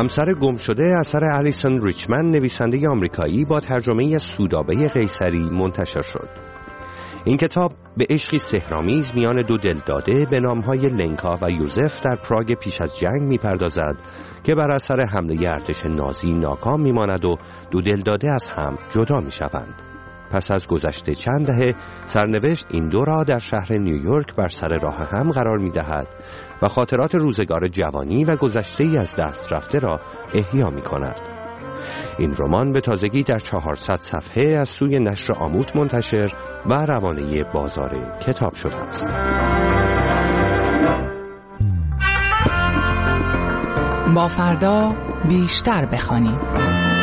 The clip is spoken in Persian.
همسر گم شده اثر الیسون ریچمن، نویسنده آمریکایی، با ترجمه سودابه قیصری منتشر شد. این کتاب به عشقی سحرآمیز میان دو دلداده به نامهای لنکا و یوزف در پراگ پیش از جنگ میپردازد که بر اثر حمله ارتش نازی ناکام میماند و دو دلداده از هم جدا میشوند. پس از گذشته چند دهه سرنوشت این دو را در شهر نیویورک بر سر راه هم قرار می‌دهد و خاطرات روزگار جوانی و گذشته‌ای از دست رفته را احیا می‌کند. این رمان به تازگی در 400 صفحه از سوی نشر آموت منتشر و روانه بازار کتاب شده است. با فردا بیشتر بخوانیم.